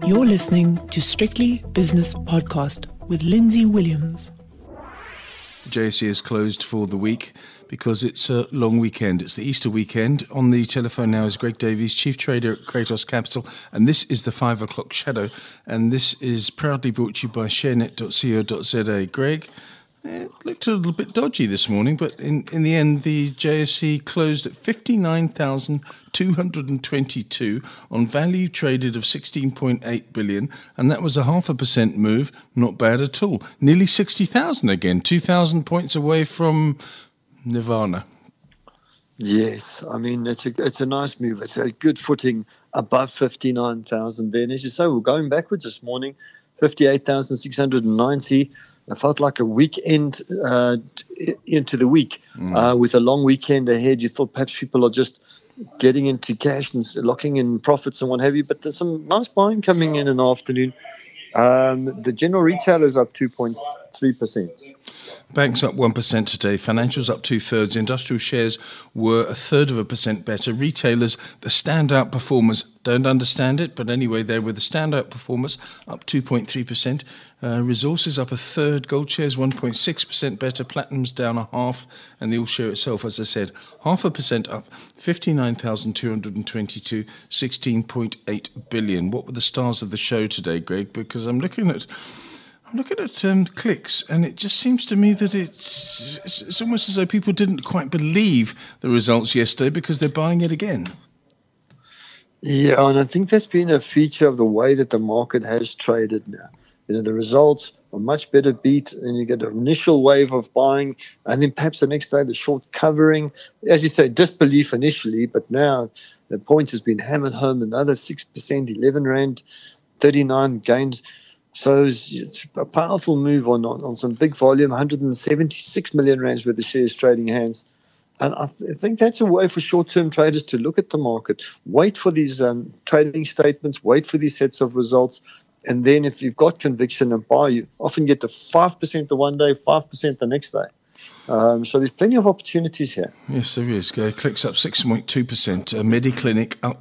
You're listening to Strictly Business Podcast with Lindsay Williams. JSE is closed for the week because it's a long weekend. It's the Easter weekend. On the telephone now is Greg Davies, Chief Trader at Kratos Capital, and this is the 5 o'clock shadow, and this is proudly brought to you by sharenet.co.za. Greg, it looked a little bit dodgy this morning, but in the end, the JSE closed at 59,222 on value traded of 16.8 billion, and that was a 0.5% move. Not bad at all. Nearly 60,000 again, 2,000 points away from Nirvana. Yes, I mean, it's a nice move. It's a good footing above 59,000 there. And as you say, we're going backwards this morning, 58,690. It felt like a weekend into the week with a long weekend ahead. You thought perhaps people are just getting into cash and locking in profits and what have you. But there's some nice buying coming in the afternoon. The general retailer is up 2.3%. Banks up 1% today. Financials up 2/3. Industrial shares were 1/3% better. Retailers, the standout performers, don't understand it, but anyway, they were the standout performers, up 2.3%. Resources up 1/3. Gold shares 1.6% better. Platinum's down 0.5%, and the all share itself, as I said, 0.5% up. 59,222, 16.8 billion. What were the stars of the show today, Greg? Because I'm looking at clicks, and it just seems to me that it's almost as though people didn't quite believe the results yesterday because they're buying it again. Yeah, and I think that's been a feature of the way that the market has traded now. You know, the results are much better beat, and you get an initial wave of buying, and then perhaps the next day the short covering. As you say, disbelief initially, but now the point has been hammered home, another 6%, 11 Rand, 39 gains. So it's a powerful move on some big volume, 176 million rands worth of shares trading hands. And I think that's a way for short-term traders to look at the market. Wait for these trading statements, wait for these sets of results, and then if you've got conviction and buy, you often get the 5% the one day, 5% the next day. So there's plenty of opportunities here. Yes, there is. Clicks up 6.2%. Mediclinic up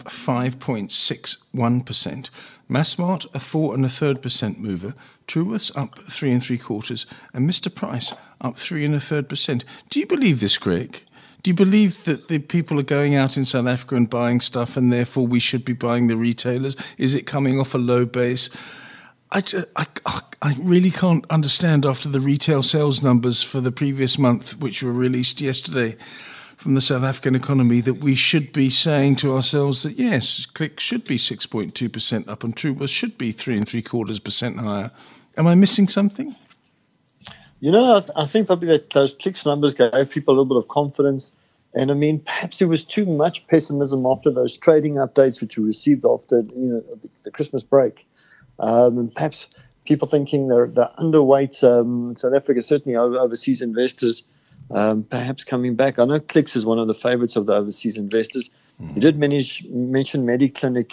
5.61%. Massmart a 4.33% mover. Truworths up 3.75%, and Mr Price up 3.33%. Do you believe this, Greg? Do you believe that the people are going out in South Africa and buying stuff, and therefore we should be buying the retailers? Is it coming off a low base? I really can't understand after the retail sales numbers for the previous month, which were released yesterday from the South African economy, that we should be saying to ourselves that, yes, Click should be 6.2% up and Truworths should be 3.75% higher. Am I missing something? You know, I think probably that those Clicks numbers gave people a little bit of confidence. And I mean, perhaps there was too much pessimism after those trading updates which we received after the Christmas break. And perhaps people thinking they're underweight South Africa, certainly overseas investors, perhaps coming back. I know Clicks is one of the favorites of the overseas investors. He did mention Mediclinic,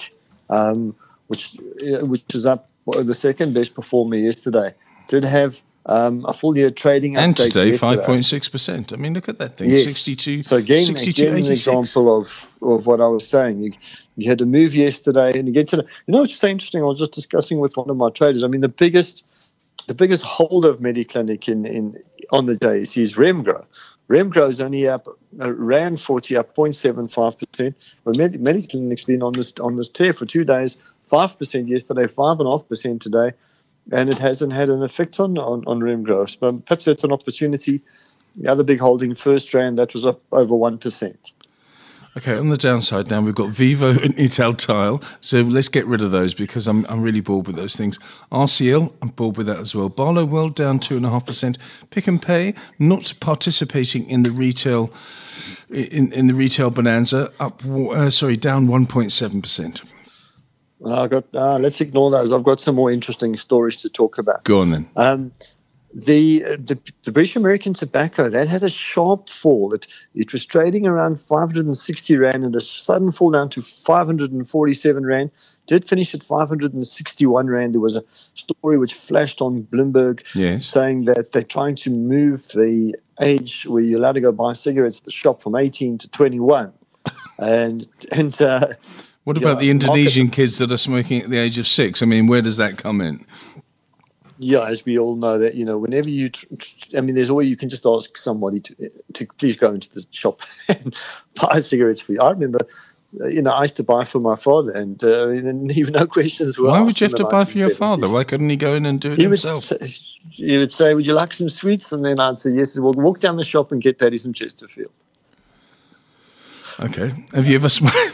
which is up the second best performer yesterday. Did have a full year trading and update today yesterday. 5.6%. I mean, look at that thing. Yes. 62. So again 62, an 86. example of what I was saying. You had a move yesterday, and you get to it's so interesting. I was just discussing with one of my traders. I mean, the biggest holder of Mediclinic on the JSE is Remgro. Remgro is only up Rand 40, up 0.75%. But Mediclinic's been on this tear for 2 days, 5% yesterday, 5.5% today. And it hasn't had an effect on Remgro. But perhaps that's an opportunity. The other big holding, FirstRand, that was up over 1%. Okay, on the downside now, we've got Vivo and Italtile. So let's get rid of those because I'm really bored with those things. RCL, I'm bored with that as well. Barloworld down 2.5%. Pick and Pay not participating in the retail in the retail bonanza, down 1.7%. Let's ignore those. I've got some more interesting stories to talk about. Go on then. The British American Tobacco, that had a sharp fall. It was trading around 560 Rand and a sudden fall down to 547 Rand. Did finish at 561 Rand. There was a story which flashed on Bloomberg saying that they're trying to move the age where you're allowed to go buy cigarettes at the shop from 18 to 21. And What about the Indonesian kids that are smoking at the age of 6? I mean, where does that come in? Yeah, as we all know that, whenever you, there's always, you can just ask somebody to please go into the shop and buy cigarettes for you. I remember, I used to buy for my father, and even no questions were asked. Why would you have to buy for your father? Why couldn't he go in and do it himself? He would say, would you like some sweets? And then I'd say, yes. He said, well, walk down the shop and get Daddy some Chesterfield. Okay. Have you ever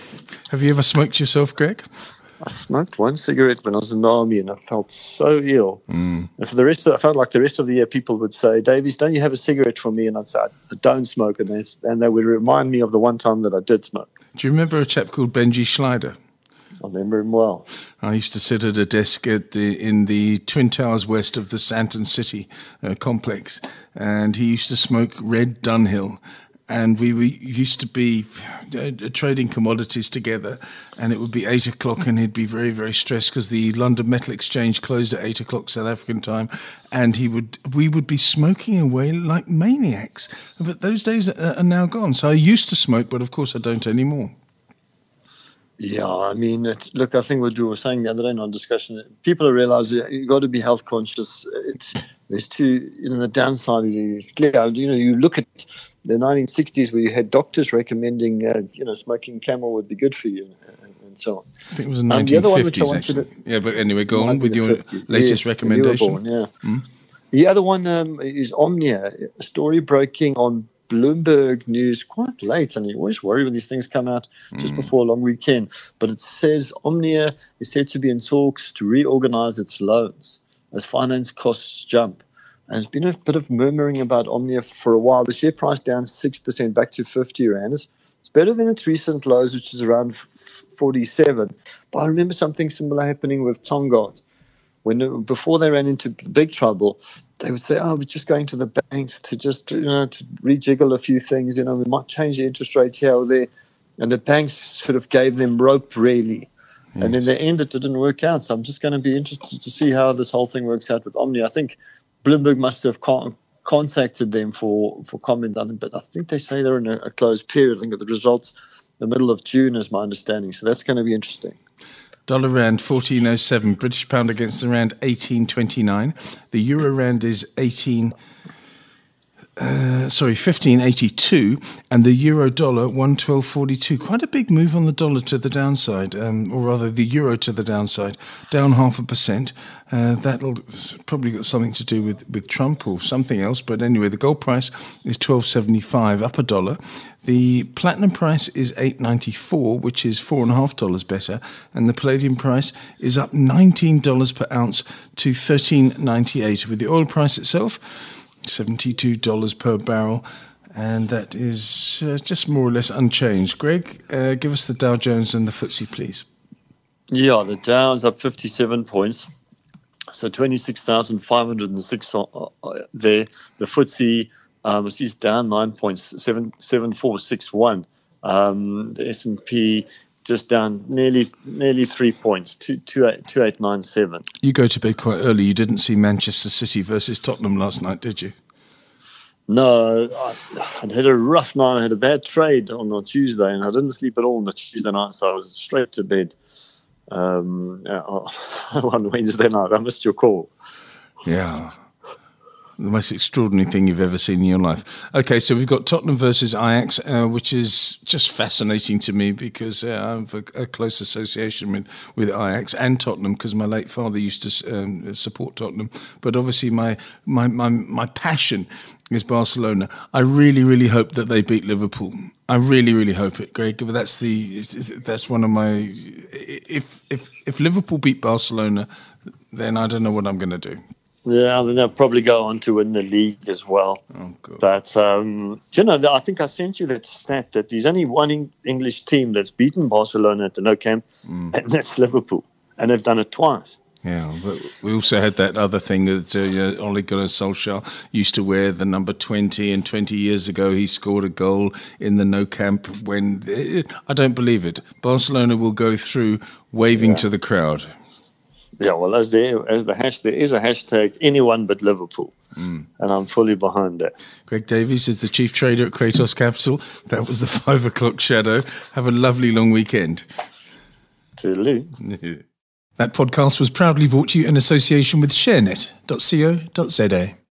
smoked yourself, Greg? I smoked one cigarette when I was in the army, and I felt so ill. And for the rest, I felt like the rest of the year, people would say, "Davies, don't you have a cigarette for me?" And I'd say, "I don't smoke," and they would remind me of the one time that I did smoke. Do you remember a chap called Benji Schleider? I remember him well. I used to sit at a desk in the Twin Towers west of the Santon City complex, and he used to smoke red Dunhill. And we used to be trading commodities together, and it would be 8 o'clock, and he'd be very, very stressed because the London Metal Exchange closed at 8 o'clock South African time, and we would be smoking away like maniacs. But those days are now gone. So I used to smoke, but of course I don't anymore. Yeah, I think what you were saying the other day in our discussion, people are realizing you've got to be health conscious. There's two, the downside is clear. You look at the 1960s where you had doctors recommending, smoking Camel would be good for you and so on. I think it was the 1950s, actually. Yeah, but anyway, go on with your latest recommendation. You were born, yeah. The other one is Omnia, a story breaking on Bloomberg News quite late, and you always worry when these things come out just before a long weekend. But it says Omnia is said to be in talks to reorganize its loans as finance costs jump. And there's been a bit of murmuring about Omnia for a while. The share price down 6% back to 50 Rand. It's better than its recent lows, which is around 47. But I remember something similar happening with Tongaat. Before they ran into big trouble, they would say, "Oh, we're just going to the banks to just to rejiggle a few things. We might change the interest rate here or there," and the banks sort of gave them rope, really. Yes. And in the end, it didn't work out. So I'm just going to be interested to see how this whole thing works out with Omnia. I think Bloomberg must have contacted them for comment, but I think they say they're in a closed period. I think the results the middle of June is my understanding. So that's going to be interesting. Dollar Rand 14.07, British pound against the Rand 18.29. The Euro Rand is 15.82, and the Euro Dollar 112.42. Quite a big move on the dollar to the downside, or rather the euro to the downside, down 0.5%. That'll probably got something to do with Trump or something else. But anyway, the gold price is $12.75, up $1. The platinum price is $8.94, which is $4.50 better, and the palladium price is up $19 per ounce to $13.98. With the oil price itself, $72 per barrel, and that is just more or less unchanged. Greg, give us the Dow Jones and the FTSE, please. Yeah, the Dow is up 57 points, so 26,506 there. The FTSE is down 9 points, 7461. The S&P just down nearly 3 points, 2897. You go to bed quite early. You didn't see Manchester City versus Tottenham last night, did you? No, I'd had a rough night. I had a bad trade on Tuesday, and I didn't sleep at all on the Tuesday night, so I was straight to bed on Wednesday night. I missed your call. Yeah. The most extraordinary thing you've ever seen in your life. Okay, so we've got Tottenham versus Ajax, which is just fascinating to me because I have a close association with Ajax and Tottenham because my late father used to support Tottenham. But obviously my passion is Barcelona. I really, really hope that they beat Liverpool. I really, really hope it, Greg. But that's one of my. If Liverpool beat Barcelona, then I don't know what I'm going to do. Yeah, and they'll probably go on to win the league as well. Oh, God. But, I think I sent you that stat that there's only one English team that's beaten Barcelona at the Nou Camp, and that's Liverpool. And they've done it twice. Yeah, but we also had that other thing that Ole Gunnar Solskjaer used to wear the number 20, and 20 years ago he scored a goal in the Nou Camp when... I don't believe it. Barcelona will go through waving to the crowd. Yeah, well, there is a hashtag anyone but Liverpool, and I'm fully behind that. Greg Davies is the chief trader at Kratos Capital. That was the 5 o'clock shadow. Have a lovely long weekend. Toodaloo. That podcast was proudly brought to you in association with ShareNet.co.za.